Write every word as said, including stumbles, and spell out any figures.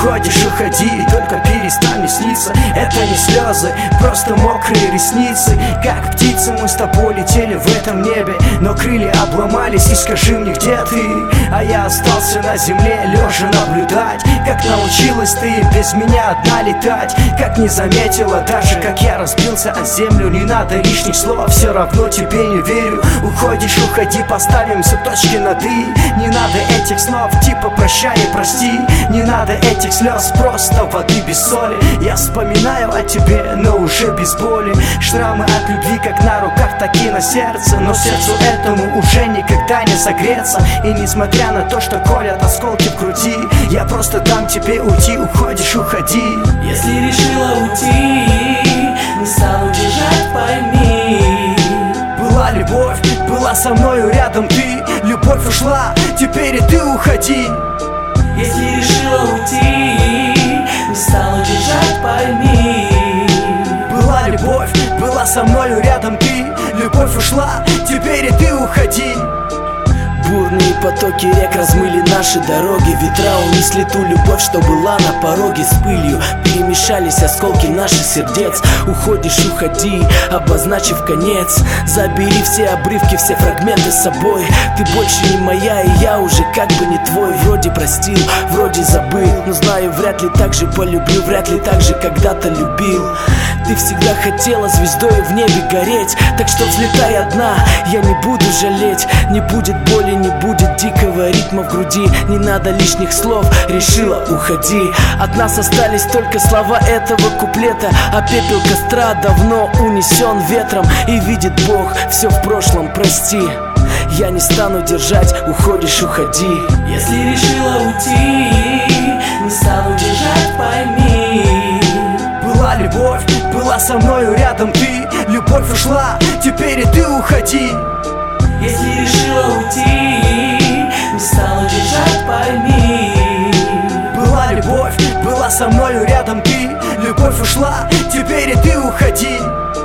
уходишь, уходи, только перестань мне сниться. Это не слезы, просто мокрые ресницы. Как птицы мы с тобой летели в этом небе, но крылья обломались, и скажи мне, где ты? А я остался на земле, лежа наблюдать, как научилась ты без меня одна летать. Как не заметила даже, как я разбился о землю. Не надо лишних слов, все равно тебе не верю. Уходишь, уходи, поставим все точки над «и». Не надо этих слов, типа прощай и прости. Не надо этих слез, просто воды без соли. Я вспоминаю о тебе, но уже без боли. Шрамы от любви как на руках, так и на сердце. Но сердцу этому уже никогда не согреться. И несмотря на то, что колят осколки в груди, я просто дам тебе уйти. Уходишь, уходи. Если решила уйти, не стану держать, пойми. Была любовь, была со мною рядом ты. Любовь ушла, теперь и ты уходи. Если решила уйти, не стану держать, пойми. Была любовь, была со мною рядом ты. Любовь ушла, теперь и ты уходи. Бурные потоки рек размыли наши дороги. Ветра унесли ту любовь, что была на пороге. С пылью перемешались осколки наших сердец. Уходишь, уходи, обозначив конец. Забери все обрывки, все фрагменты с собой. Ты больше не моя, и я уже как бы не твой. Вроде простил, вроде забыл, но знаю, вряд ли так же полюблю. Вряд ли так же когда-то любил. Ты всегда хотела звездой в небе гореть, так что взлетай одна, я не буду жалеть. Не будет боли, не будет дикого ритма в груди. Не надо лишних слов, решила уходи. От нас остались только слова этого куплета, а пепел костра давно унесен ветром. И видит Бог, все в прошлом, прости. Я не стану держать, уходишь, уходи. Если решила уйти, не стану держать, пойми. Была любовь, была со мною рядом ты. Любовь ушла, теперь и ты уходи. Если решила уйти, не стану держать, пойми. Была любовь, была со мною рядом ты. Любовь ушла, теперь и ты уходи.